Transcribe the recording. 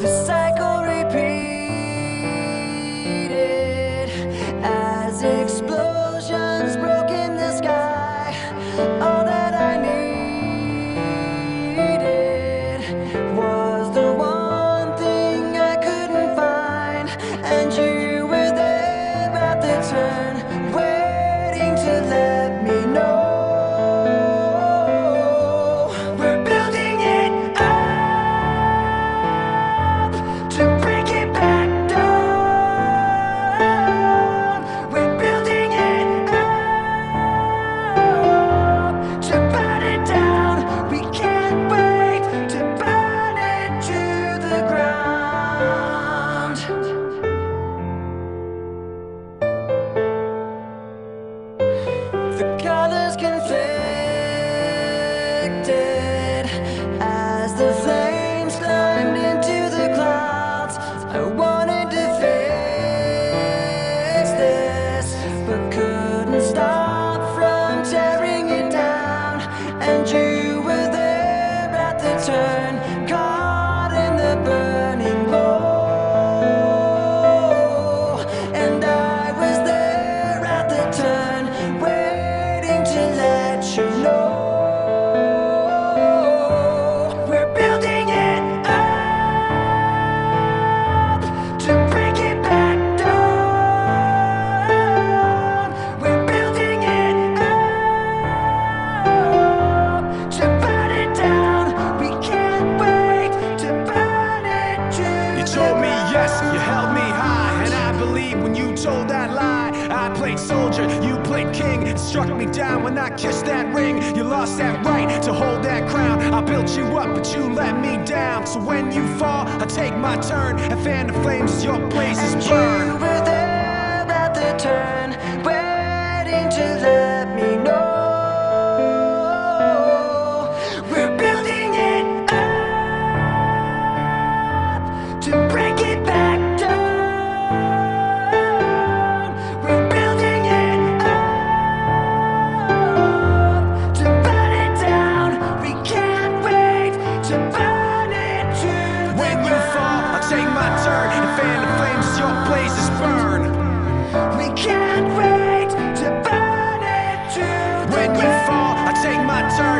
The cycle repeated as explosions broke in the sky. All that I needed was the one thing I couldn't find, and you were there at the turn, waiting to let me know. We're building it up to break it back down. We're building it up to burn it down. We can't wait to burn it to the ground. The colors conflicted as the flames climbed into the clouds. I wanted to fix this, but couldn't stop from tearing it down. And you were there at the turn, caught in the burning glow. And I was there at the turn, waiting to let you know. We're building it up to break it back down. We're building it up to burn it down. We can't wait to burn it to You told me yes, you held me high, and I believed when you told that lie. I played soldier, you played king. It struck me down when I kissed that ring. You lost that right to hold that crown. I built you up, but you let me down. So when you fall, I take my turn and fan the flames as your blazes burn. You were there at the turn, waiting to let me know. We're building it up to break it back down. We're building it up to burn it down. We can't wait to burn it to the When you fall, I take my turn and fan the flames as your blazes burn. We can't wait to burn it to the When you fall, I take my turn